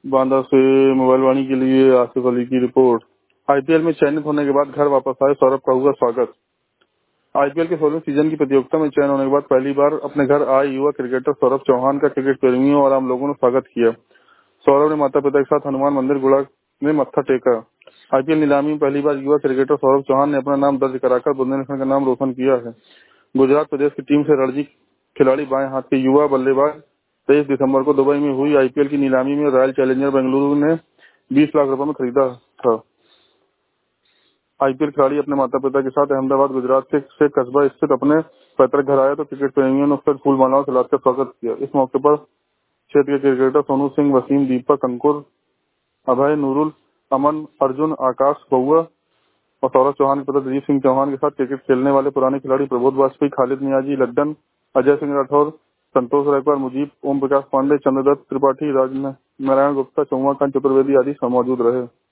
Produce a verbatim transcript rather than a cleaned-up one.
बांदा से मोबाइल वाणी के लिए आसिफ अली की रिपोर्ट। आईपीएल में चयनित होने के बाद घर वापस आए सौरभ का हुआ स्वागत। आईपीएल के सोलहवें सीजन की प्रतियोगिता में चयन होने के बाद पहली बार अपने घर आए युवा क्रिकेटर सौरभ चौहान का क्रिकेट प्रेमियों और आम लोगों ने स्वागत किया। सौरभ ने माता पिता के साथ हनुमान मंदिर गुड़ा में मत्था टेका। आईपीएल नीलामी में पहली बार युवा क्रिकेटर सौरभ चौहान ने अपना नाम दर्ज कराकर बुंदेलखंड का नाम रोशन किया है। गुजरात प्रदेश की टीम से रणजी खिलाड़ी बाएं हाथ के युवा बल्लेबाज तेईस दिसंबर को दुबई में हुई आईपीएल की नीलामी में रॉयल चैलेंजर बेंगलुरु ने बीस लाख रुपए में खरीदा था। आईपीएल खिलाड़ी अपने माता पिता के साथ अहमदाबाद गुजरात के से कस्बा स्थित अपने पैतृक घर आया तो क्रिकेट प्रेमियों ने उसका फूल मालाओं से लाकर स्वागत किया। इस मौके पर क्षेत्र के क्रिकेटर सोनू सिंह, वसीम, दीपक, अंकुर, अभय, नूरुल, अमन, अर्जुन, आकाश, बउआ और सौरभ चौहान के पिता दिलीप सिंह चौहान के साथ क्रिकेट खेलने वाले पुराने खिलाड़ी प्रबोध वाजपेयी, खालिद नियाजी, लड्डन, अजय सिंह राठौर, संतोष रायकर, मुजीब, ओम प्रकाश पांडे, चंद्रदत्त त्रिपाठी, राज नारायण गुप्ता, चौमाकांत चतुर्वेदी आदि मौजूद रहे।